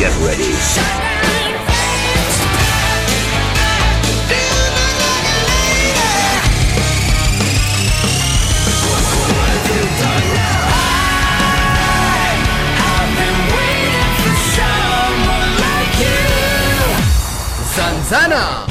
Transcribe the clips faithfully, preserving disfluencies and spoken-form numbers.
Get ready. Zanzana.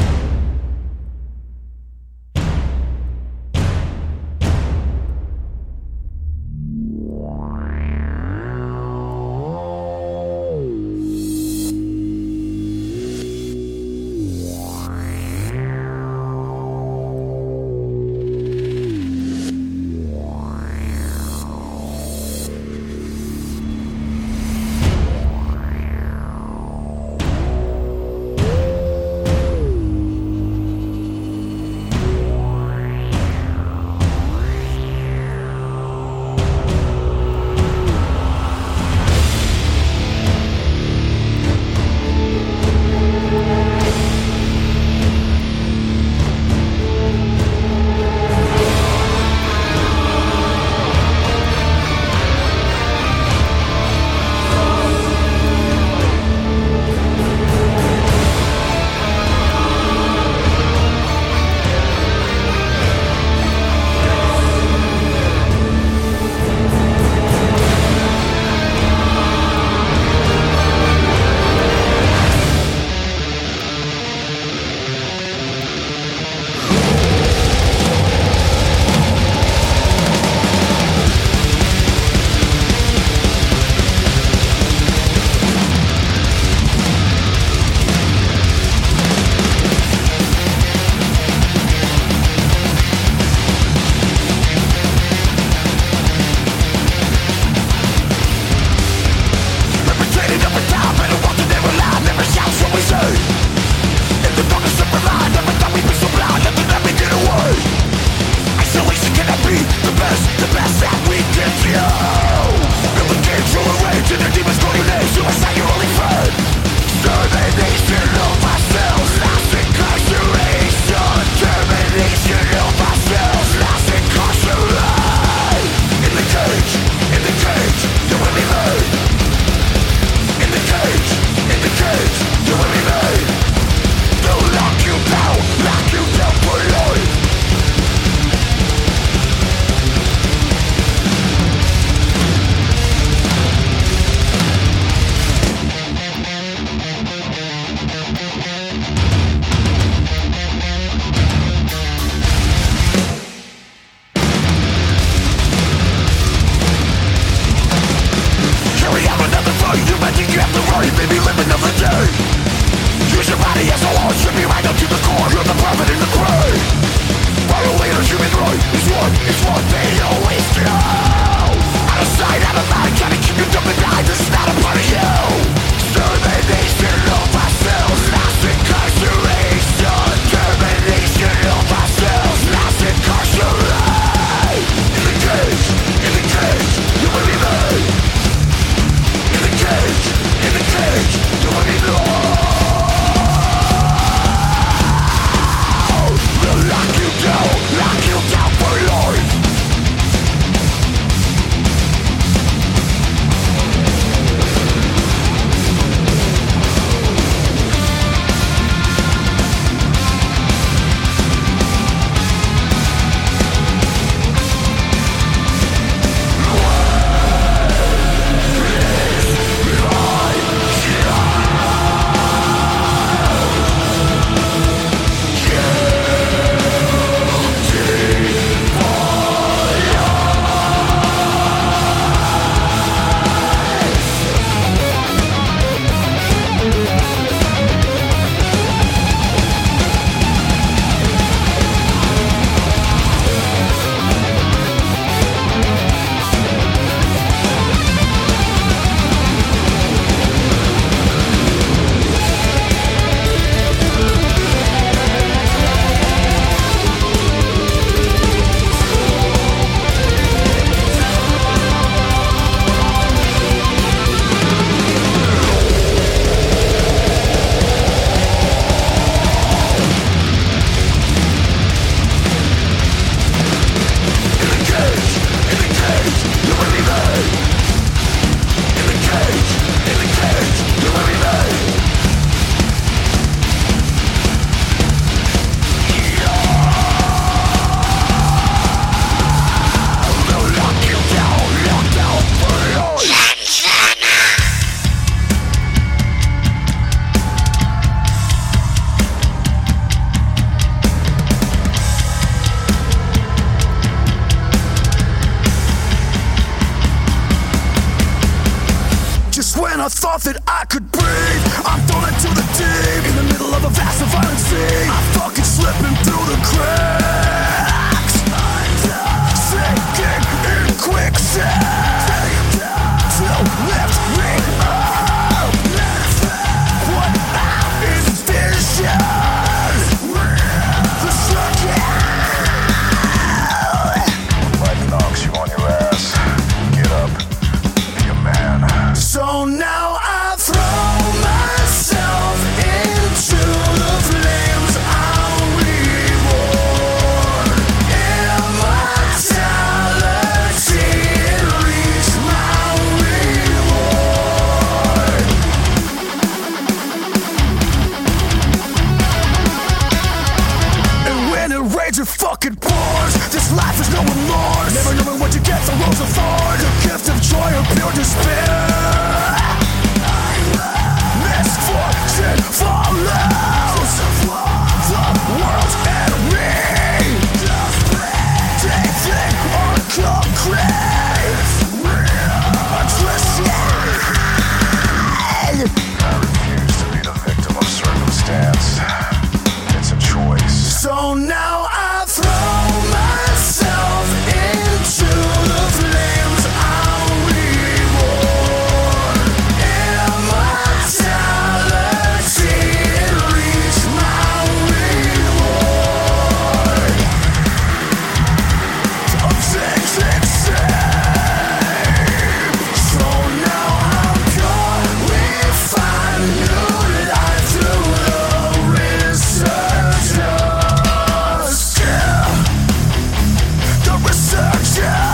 thought that I could breathe. I'm thrown into the deep, in the middle of a vast and violent sea. I'm fucking slipping through the cracks, sinking in quicksand. Till lift me up, what I envision. The circle. Life knocks you on your ass. Get up, be a man. So now I throw myself into the flames. I'm reborn. Immortality, reach my reward. And when it rains, it fucking pours. This life is no remorse. Never knowing what you get, the rose of thorn. The gift of joy or pure despair. Misfortune follows. The world's enemy. Anything on concrete. Attrition. I refuse to be the victim of circumstance. It's a choice. So now I throw myself into the flames. I'm reborn. Immortality, reach my reward. Of things it seems. So now I'm gone. We find new life through the resurgence. Yeah. The resurgence.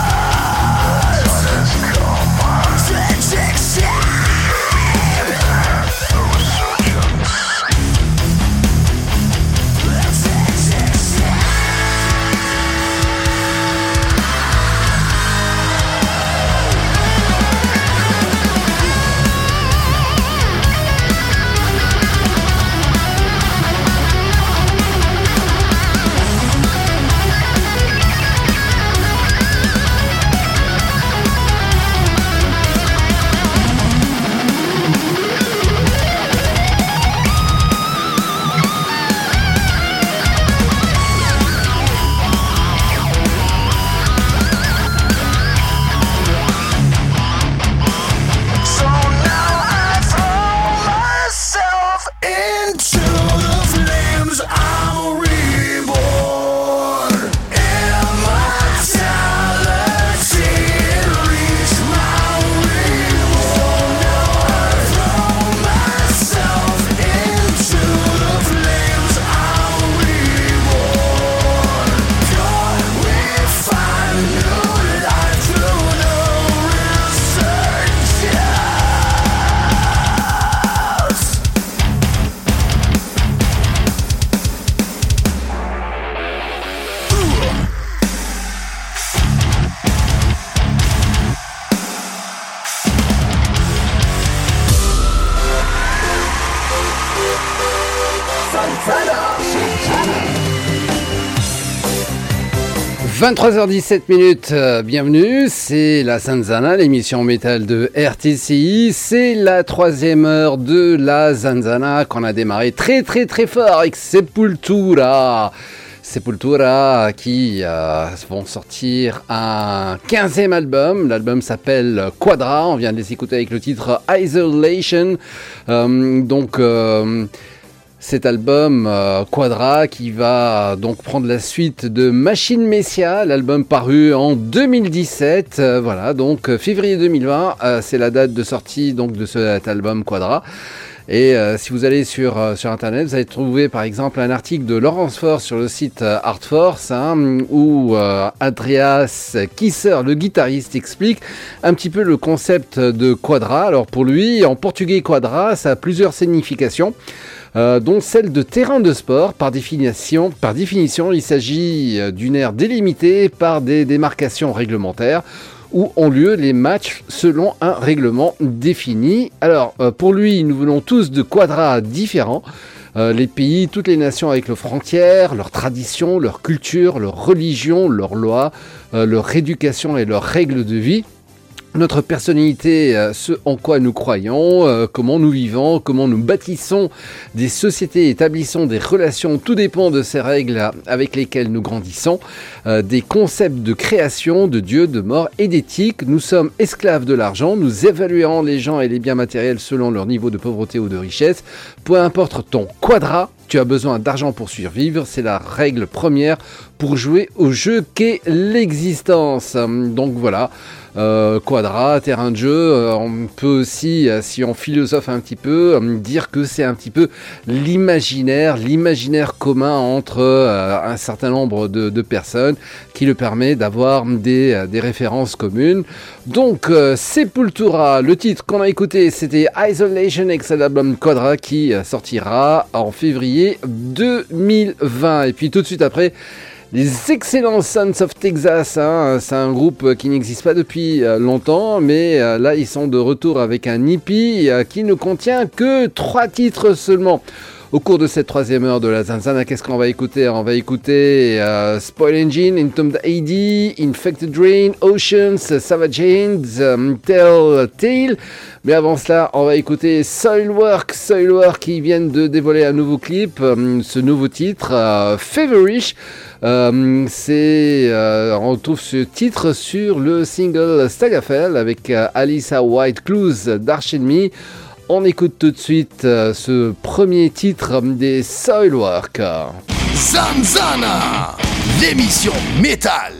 So now I throw myself into the flames. I'm reborn. Immortality, reach my reward. Now I throw myself into the flames. I'm reborn. God, we find new life through the resurgence. vingt-trois heures dix-sept minutes, euh, bienvenue, c'est la Zanzana, l'émission métal de R T C I, c'est la troisième heure de la Zanzana qu'on a démarré très très très fort avec Sepultura. Sepultura qui euh, vont sortir un quinzième album, l'album s'appelle Quadra, on vient de les écouter avec le titre Isolation, euh, donc... Euh, Cet album euh, Quadra qui va donc prendre la suite de Machine Messia, l'album paru en deux mille dix-sept. Euh, voilà, donc euh, février deux mille vingt, euh, c'est la date de sortie donc de cet album Quadra. Et euh, si vous allez sur, euh, sur internet, vous allez trouver par exemple un article de Laurence Force sur le site euh, Art Force, hein, où euh, Andreas Kisser, le guitariste, explique un petit peu le concept de Quadra. Alors pour lui, en portugais Quadra, ça a plusieurs significations. Euh, dont celle de terrain de sport. Par définition, par définition, il s'agit d'une aire délimitée par des démarcations réglementaires où ont lieu les matchs selon un règlement défini. Alors, euh, pour lui, nous venons tous de quadras différents. Euh, les pays, toutes les nations avec leurs frontières, leurs traditions, leur culture, leur religion, leurs lois, euh, leur éducation et leurs règles de vie. notre personnalité, euh, ce en quoi nous croyons, euh, comment nous vivons, comment nous bâtissons des sociétés, établissons des relations, tout dépend de ces règles avec lesquelles nous grandissons, euh, des concepts de création, de Dieu, de mort et d'éthique. Nous sommes esclaves de l'argent, nous évaluons les gens et les biens matériels selon leur niveau de pauvreté ou de richesse. Peu importe ton quadrat, tu as besoin d'argent pour survivre, c'est la règle première pour jouer au jeu qu'est l'existence. Donc voilà, euh, quadrat, terrain de jeu, euh, on peut aussi, euh, si on philosophe un petit peu, euh, dire que c'est un petit peu l'imaginaire, l'imaginaire commun entre euh, un certain nombre de, de personnes qui le permet d'avoir des, euh, des références communes. Donc euh, Sepultura, le titre qu'on a écouté c'était Isolation, ex l'album Quadra qui euh, sortira en février deux mille vingt. Et puis tout de suite après, les excellents Sons of Texas, hein, c'est un groupe qui n'existe pas depuis longtemps, mais euh, là ils sont de retour avec un E P euh, qui ne contient que trois titres seulement. Au cours de cette troisième heure de la Zanzana, qu'est-ce qu'on va écouter? On va écouter euh, Spoil Engine, Entombed A D, Infected Rain, Oceans, Savage Hands, um, Telltale. Mais avant cela, on va écouter Soilwork, Soilwork qui viennent de dévoiler un nouveau clip, um, ce nouveau titre, uh, Favorish. Euh, c'est, euh, on trouve ce titre sur le single Stagafell avec uh, Alyssa White Clues d'Arch Enemy. On écoute tout de suite euh, ce premier titre des Soilwork. Zanzana, l'émission métal.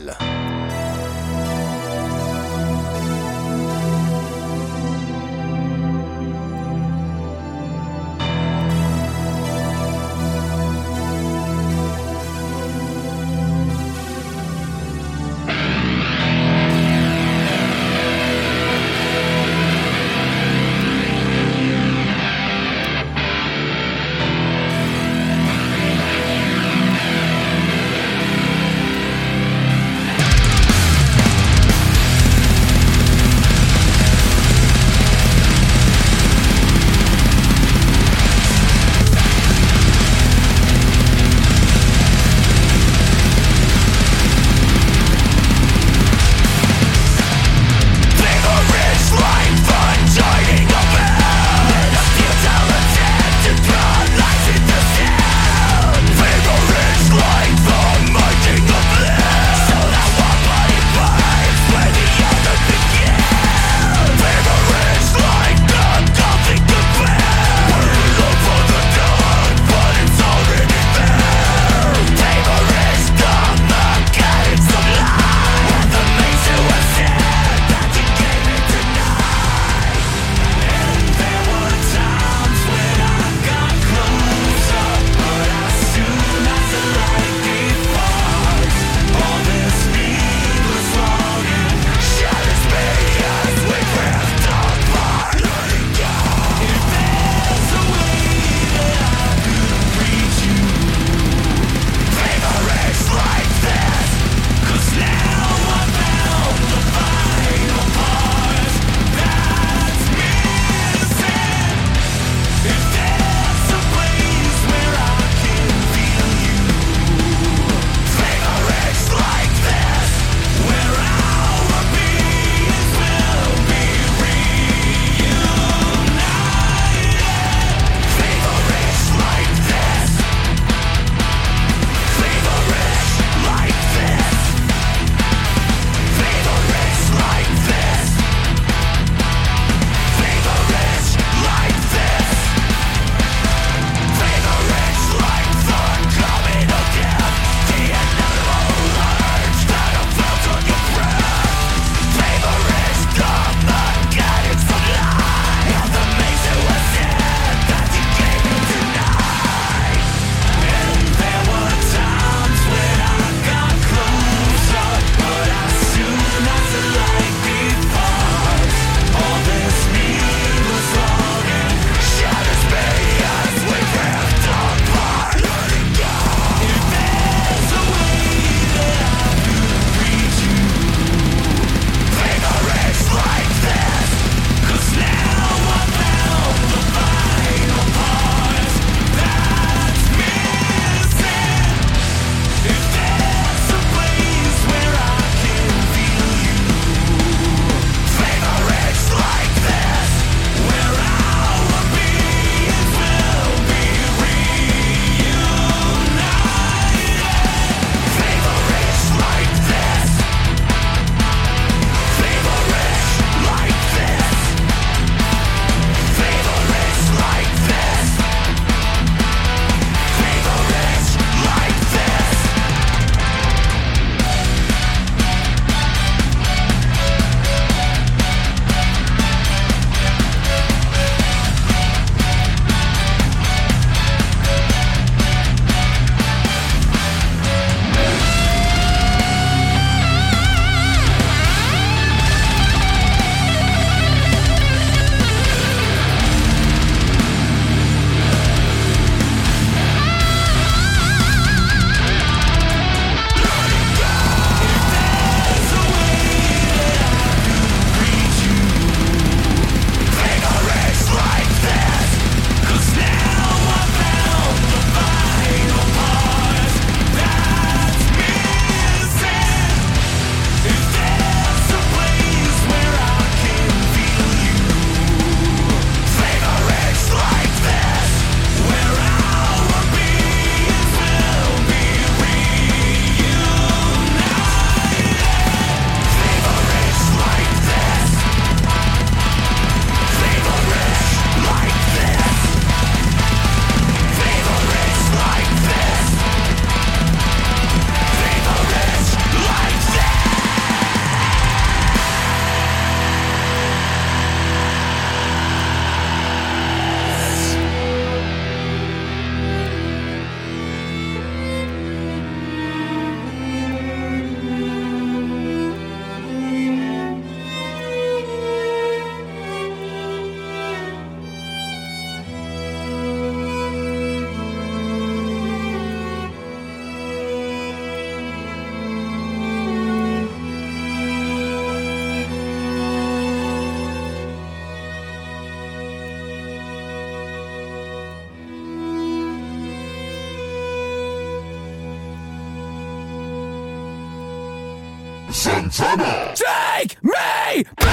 Santana. Take me back.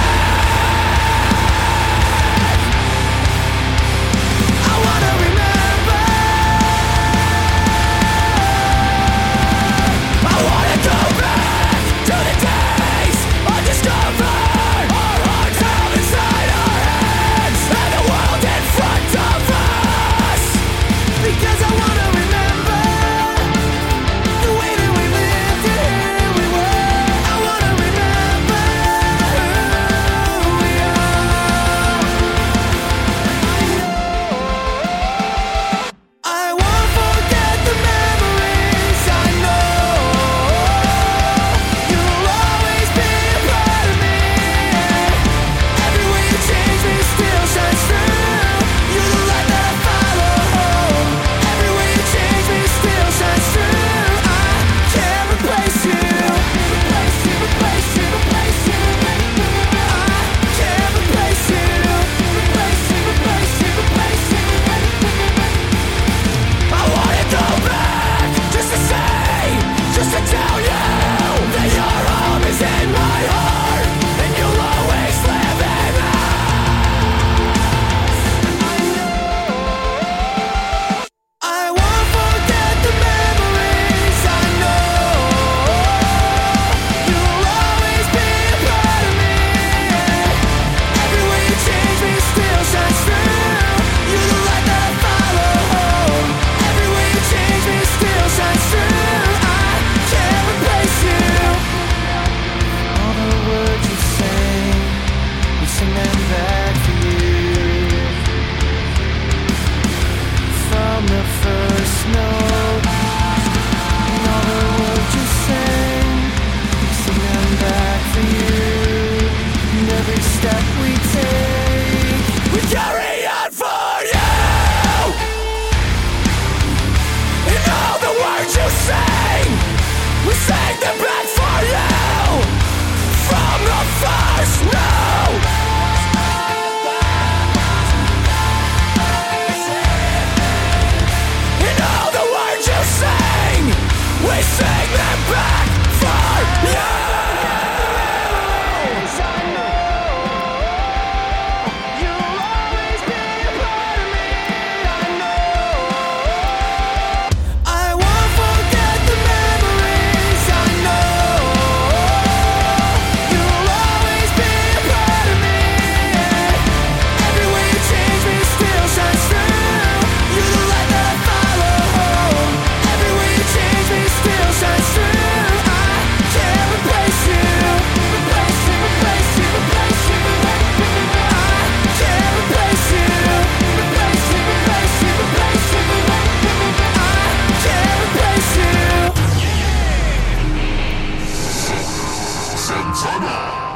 I wanna remember. I wanna go back to the days I discovered our hearts held inside our heads and the world in front of us. Because I wanna remember the way that we lived and here we were. I wanna remember who we are. I won't forget the memories. I know you'll always be a part of me. Every way you change me still shines through. You're the light that I follow. Every way you change me still shines through. I can't replace you. Replace you, replace you, replace you. I can't replace you. Replace you, replace you, replace you. I wanna go back just to say, just to tell you that your home is in my heart and you'll always live in us. I won't forget the memories. I know you'll always be a part of me. Every way you change me still shines through. You're the light that I follow. Every way you change me still shines through. I can't replace you. All the words you sing, we sing them back for you. From the first note, and all the words you sing, we sing them back for you. And every step we take, we carry on for you. And all the words you sing, we sing them back for you. From the first note. And all the words you sing, we sing them back for you. I know you'll always be a part of me. I know I won't forget the memories. I know you'll always be a part of me. Every way you change me still shines through. You're the light that I follow. Every way you change me still shines through. I can't replace you. Replace you, replace you, replace you. I can't replace you. Replace you, replace you, replace you. I can't replace you. Santana.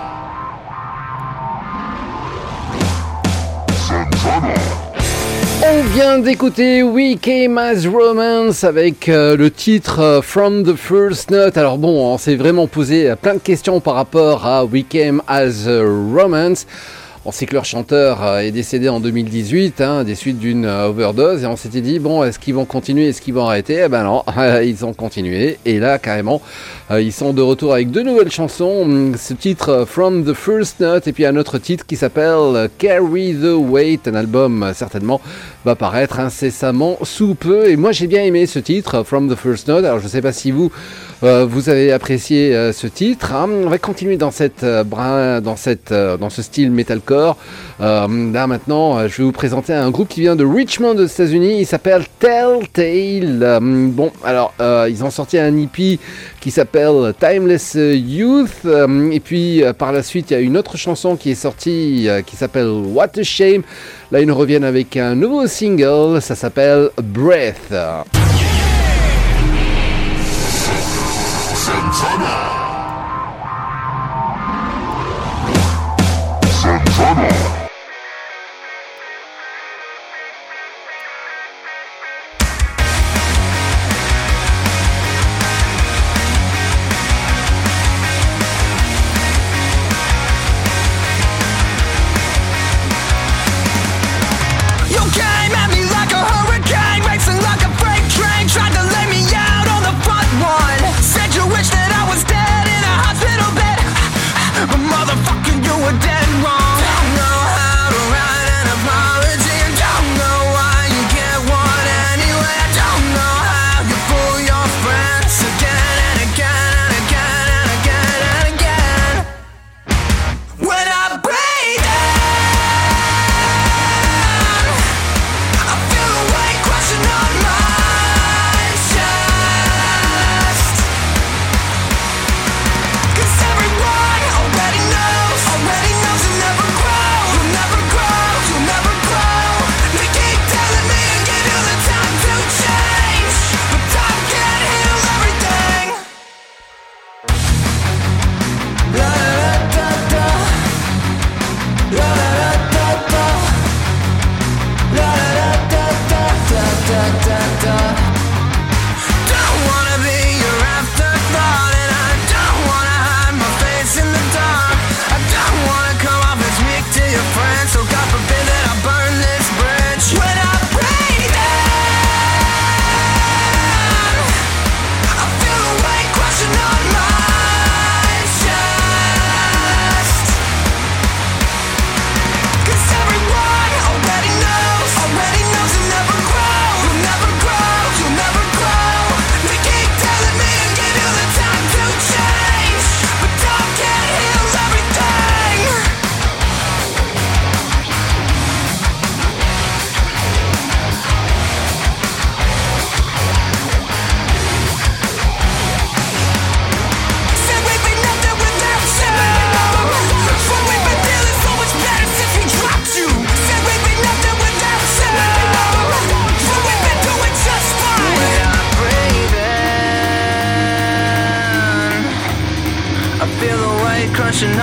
Santana. On vient d'écouter We Came as Romance avec euh, le titre euh, From the First Note. Alors bon, on s'est vraiment posé euh, plein de questions par rapport à We Came as a Romance. On sait que leur chanteur euh, est décédé en deux mille dix-huit, hein, des suites d'une euh, overdose, et on s'était dit, bon, est-ce qu'ils vont continuer, est-ce qu'ils vont arrêter? Eh ben non, ils ont continué, et là, carrément, euh, ils sont de retour avec deux nouvelles chansons, ce titre euh, From the First Note, et puis un autre titre qui s'appelle euh, Carry the Weight, un album euh, certainement va paraître incessamment sous peu, et moi j'ai bien aimé ce titre, From the First Note. Alors je sais pas si vous, euh, vous avez apprécié euh, ce titre, hein. On va continuer dans cette euh, brin, dans cette, euh, dans ce style metalcore. Euh, là maintenant, euh, je vais vous présenter un groupe qui vient de Richmond aux États-Unis. Il s'appelle Telltale. Euh, bon, alors euh, ils ont sorti un E P qui s'appelle Timeless Youth. Euh, et puis euh, par la suite, il y a une autre chanson qui est sortie euh, qui s'appelle What a Shame. Là, ils nous reviennent avec un nouveau single. Ça s'appelle Breath. Santana. Santana. You came at me like a hurricane, racing like a freight train, tried to lay me out on the front one. Said you wish that I was dead.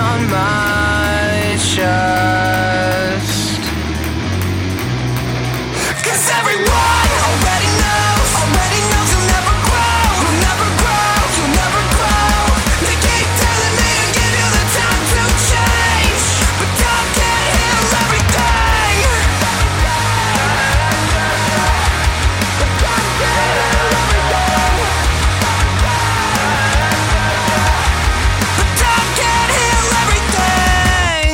on my chest. 'Cause everyone already knows, already knows you'll never grow, you'll never grow, you'll never grow. They keep telling me to give you the time to change, but time can't heal everything. But time can't heal everything. But time can't heal everything.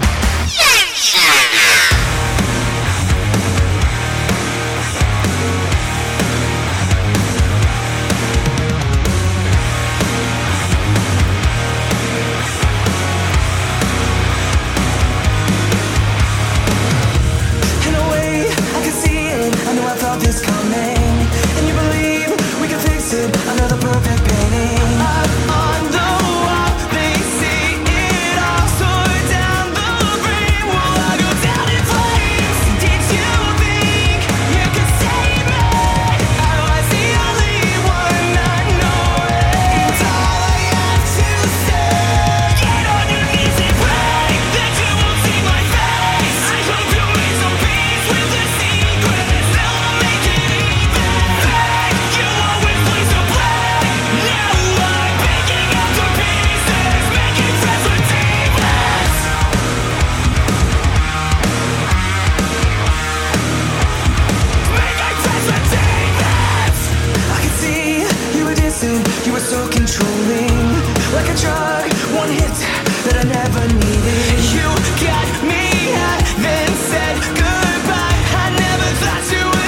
In a way, I can see it. I know I felt this coming. And you believe we can fix it. Another perfect painting. Up on the wall, they see it all. So down the frame, will I go down in flames? Did you think you could save me? I was the only one not knowing. It's all I have to say. Get on your knees and pray that you won't see my face. I hope you make some peace with the secrets. Now I'll make it even. You always play so black. Now I'm picking up the pieces, making friends with demons. Making friends with demons. I could see you were distant, you were so controlling. Like a drug, one hit that I never needed. You got me high, then said goodbye. I never thought you would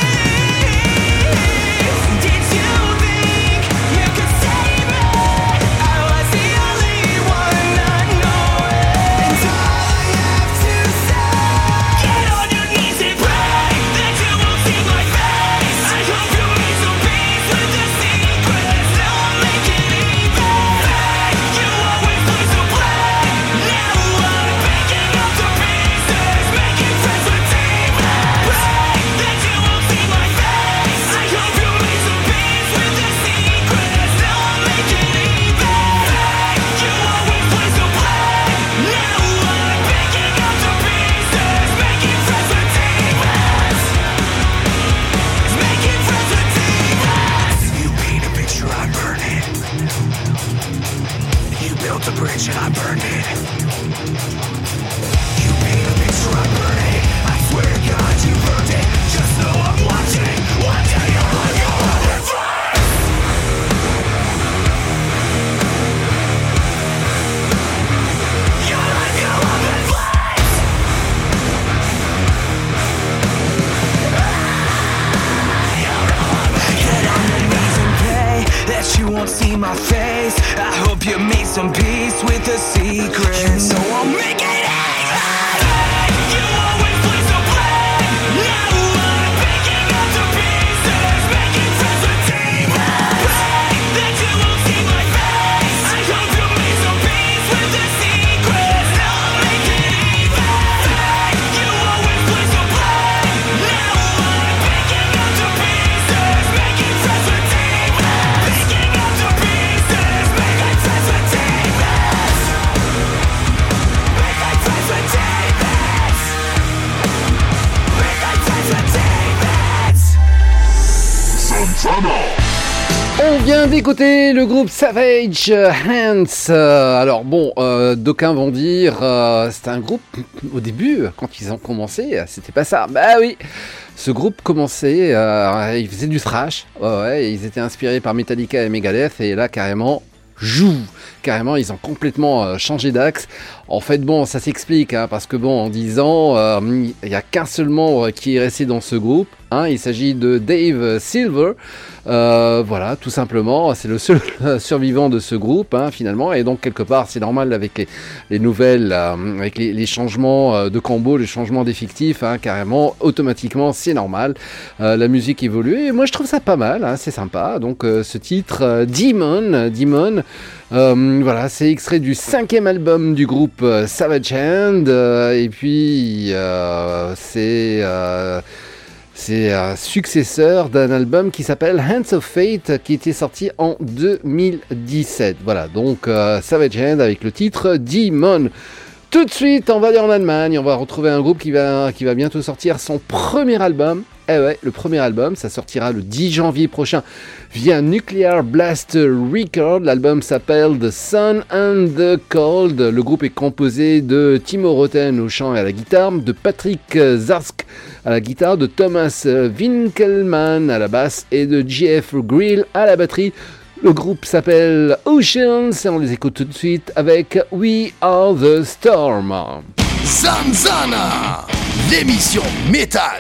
leave. Did you think you could save me? I was the only one not knowing. It's all I have to say. Get on your knees and pray that you won't see my face. I hope you make some peace with the secrets. Now I'll make it even. You always play so black. Now I'm picking up the pieces, making friends with demons. Pray that you won't see my face. I hope you make some peace with the secrets. Now I'll make it even. You always play so black. Now I'm picking up the pieces, making friends with demons. Making friends with demons. You paint a picture, I burn it. You built a bridge and I burned it. You paint a picture, I burn it. I swear to God, you burned it. Just know I'm watching. One day you're on your own fire. You're on your own fire. Get on your knees and pray that you won't see my face. I hope you make some peace with the secrets. So I'll make it even. You always play so black. Now I'm picking up the pieces, making friends with demons. Pray that you won't see my face. I hope you make some peace with the secrets. Now I'll make it even. You always play so black. Now I'm picking up the pieces, making friends with demons. Picking up the pieces, making friends with demons. Making friends with demons. Making friends with demons. Santana. On vient d'écouter le groupe Savage Hands. Euh, alors bon, euh, d'aucuns vont dire euh, c'était un groupe au début quand ils ont commencé, c'était pas ça. Bah oui, ce groupe commençait, euh, ils faisaient du thrash. Ouais, ouais, ils étaient inspirés par Metallica et Megadeth et là carrément. Joue carrément, ils ont complètement euh, changé d'axe. En fait, bon, ça s'explique, hein, parce que bon, en dix ans, il euh, n'y a qu'un seul membre qui est resté dans ce groupe. Hein, il s'agit de Dave Silver. Euh, voilà, tout simplement, c'est le seul survivant de ce groupe, hein, finalement. Et donc, quelque part, c'est normal avec les, les nouvelles, euh, avec les, les changements de combo, les changements d'effectifs, hein, carrément, automatiquement, c'est normal. Euh, la musique évolue. Et moi, je trouve ça pas mal, hein, c'est sympa. Donc, euh, ce titre, euh, Demon, Demon, Euh, voilà, c'est extrait du cinquième album du groupe euh, Savage Hand, euh, et puis euh, c'est euh, C'est un successeur d'un album qui s'appelle Hands of Fate, qui était sorti en deux mille dix-sept. Voilà, donc euh, Savage Hand avec le titre Demon. Tout de suite, on va aller en Allemagne, on va retrouver un groupe qui va, qui va bientôt sortir son premier album. Eh ouais, le premier album, ça sortira le dix janvier prochain via Nuclear Blast Record. L'album s'appelle The Sun and the Cold. Le groupe est composé de Timo Roten au chant et à la guitare, de Patrick Zarsk à la guitare, de Thomas Winkelmann à la basse et de J F Grill à la batterie. Le groupe s'appelle Oceans et on les écoute tout de suite avec We Are the Storm. Zanzana, l'émission métal.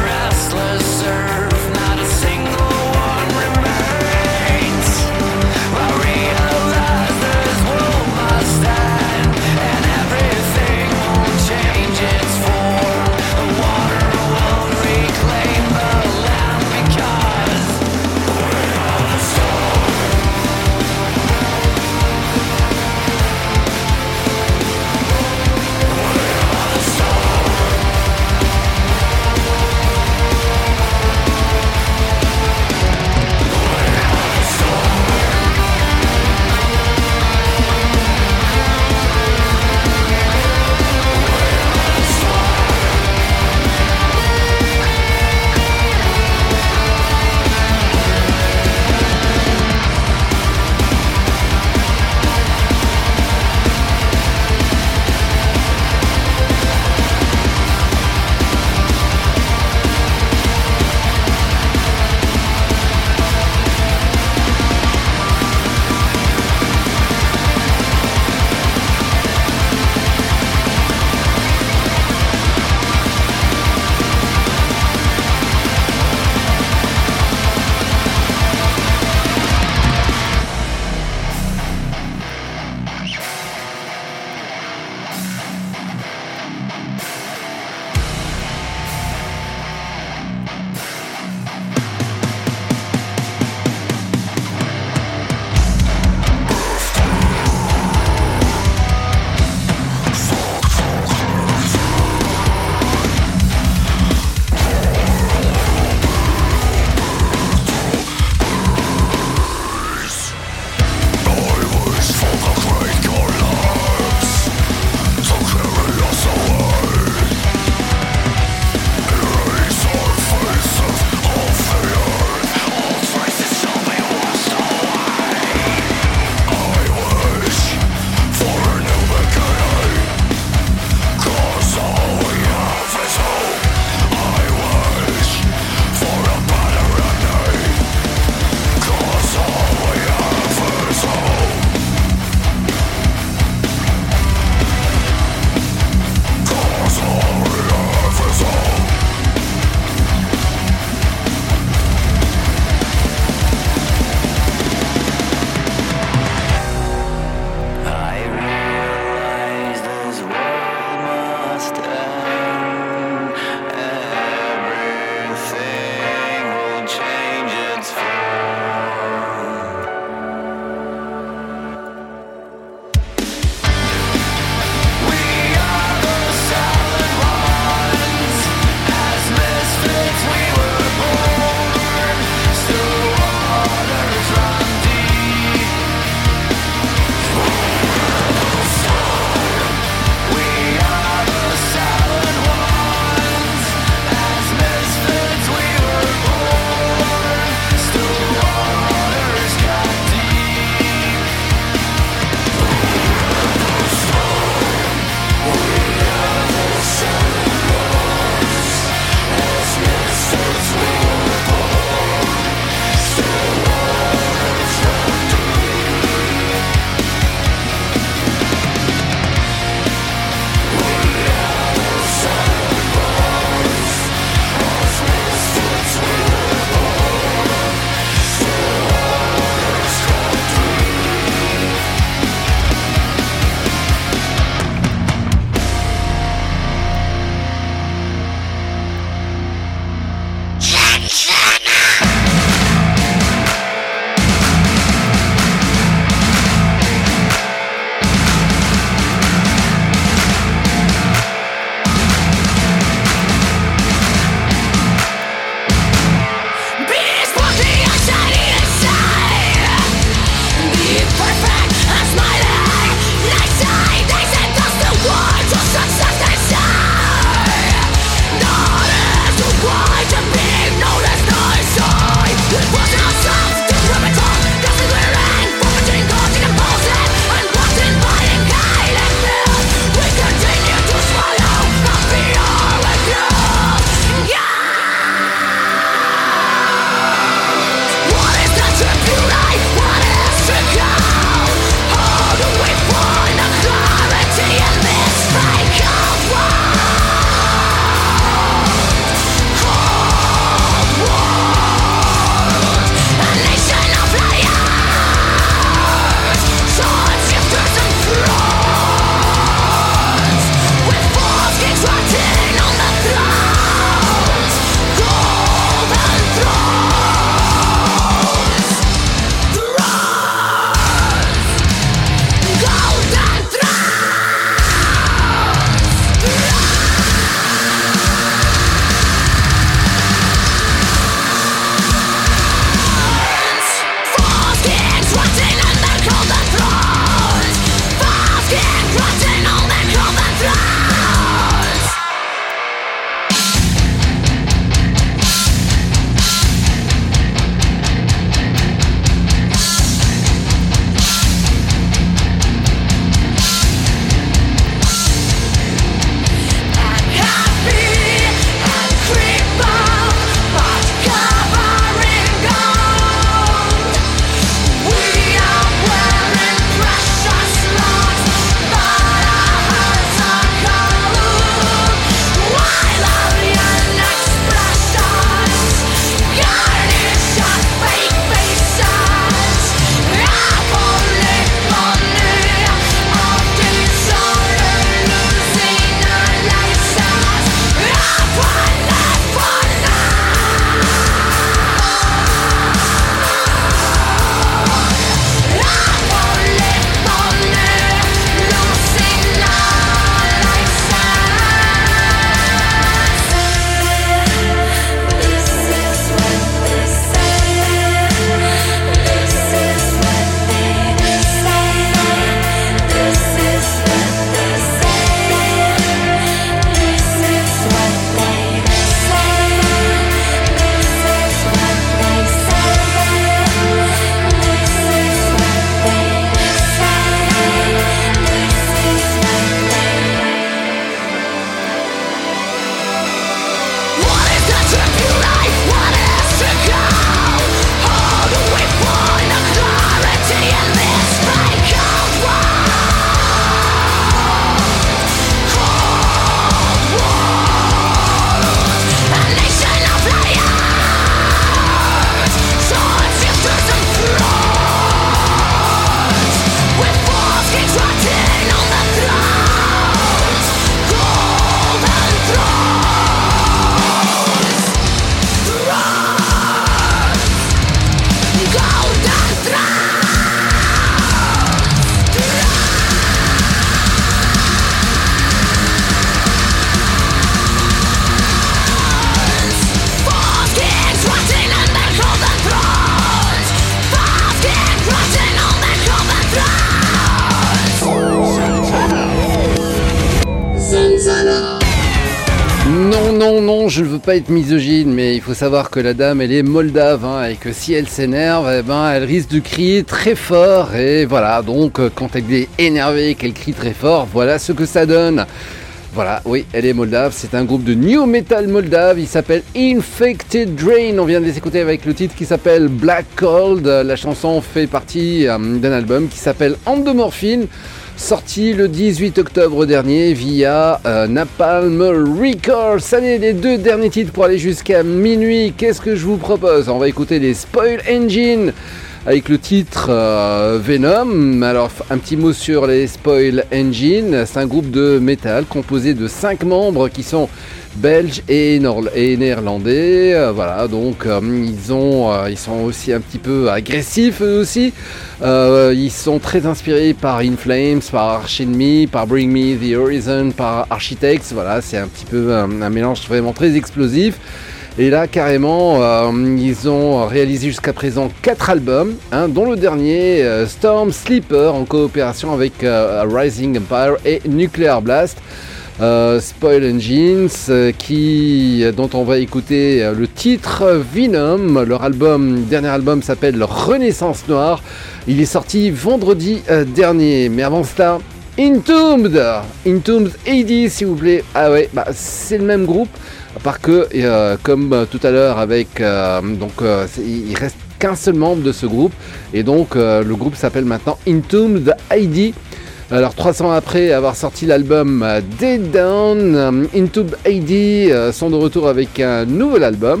non, je ne veux pas être misogyne, mais il faut savoir que la dame, elle est moldave, hein, et que si elle s'énerve, eh ben, elle risque de crier très fort, et voilà, donc quand elle est énervée et qu'elle crie très fort, voilà ce que ça donne. Voilà, oui, elle est moldave, c'est un groupe de new metal moldave, il s'appelle Infected Drain, on vient de les écouter avec le titre qui s'appelle Black Cold, la chanson fait partie euh, d'un album qui s'appelle Endomorphine, sorti le dix-huit octobre dernier via euh, Napalm Records. Allez, les deux derniers titres pour aller jusqu'à minuit, qu'est-ce que je vous propose? On va écouter les Spoil Engine avec le titre euh, Venom. Alors un petit mot sur les Spoil Engine, c'est un groupe de métal composé de cinq membres qui sont belges et, nor- et néerlandais. Euh, voilà, donc euh, ils, ont, euh, ils sont aussi un petit peu agressifs eux aussi. Euh, ils sont très inspirés par In Flames, par Arch Enemy, par Bring Me The Horizon, par Architects. Voilà, c'est un petit peu un, un mélange vraiment très explosif. Et là, carrément, euh, ils ont réalisé jusqu'à présent quatre albums, hein, dont le dernier, euh, Storm Sleeper, en coopération avec euh, Rising Empire et Nuclear Blast. Euh, Spoil Engines, euh, qui, dont on va écouter euh, le titre Venom. Leur album, dernier album s'appelle Renaissance Noire. Il est sorti vendredi euh, dernier. Mais avant cela, Entombed, Entombed A D, s'il vous plaît. Ah ouais, bah, c'est le même groupe. À part que, euh, comme euh, tout à l'heure avec, euh, donc euh, il reste qu'un seul membre de ce groupe, et donc euh, le groupe s'appelle maintenant Entombed I D. Alors trois ans après avoir sorti l'album euh, Dead Down, euh, Entombed I D euh, sont de retour avec un nouvel album.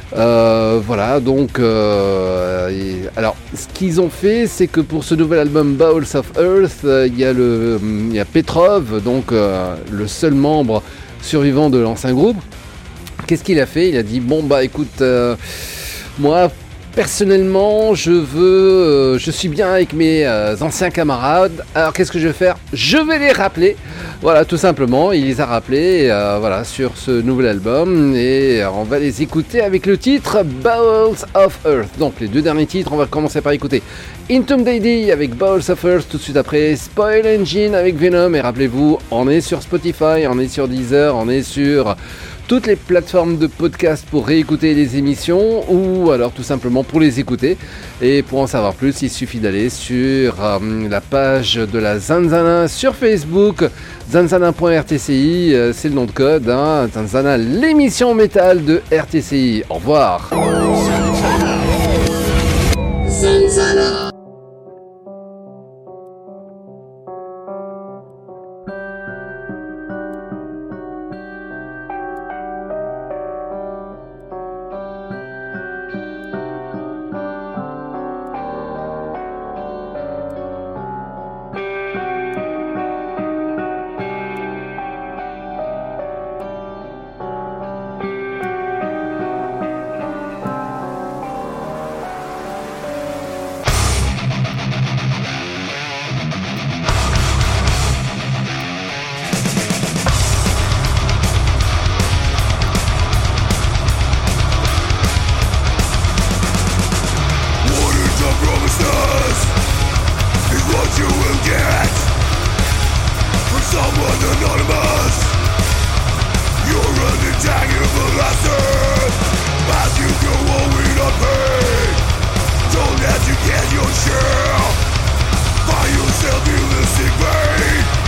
Euh, voilà, donc euh, et, alors ce qu'ils ont fait, c'est que pour ce nouvel album Bowls of Earth, euh, il y a le, il y a Petrov, donc euh, le seul membre survivant de l'ancien groupe. Qu'est-ce qu'il a fait? Il a dit bon bah écoute, euh, moi personnellement je veux, euh, je suis bien avec mes euh, anciens camarades. Alors qu'est-ce que je vais faire? Je vais les rappeler. Voilà, tout simplement, il les a rappelés euh, voilà, sur ce nouvel album, et euh, on va les écouter avec le titre Bowls of Earth. Donc les deux derniers titres, on va commencer par écouter Entombed A D avec Bowls of Earth, tout de suite après Spoil Engine avec Venom. Et rappelez-vous, on est sur Spotify, on est sur Deezer, on est sur toutes les plateformes de podcast pour réécouter les émissions, ou alors tout simplement pour les écouter. Et pour en savoir plus, il suffit d'aller sur euh, la page de la Zanzana sur Facebook, zanzana point r t c i, euh, c'est le nom de code, hein, Zanzana, l'émission métal de R T C I. Au revoir. Zanzana. Get your share, find yourself in the sick bay.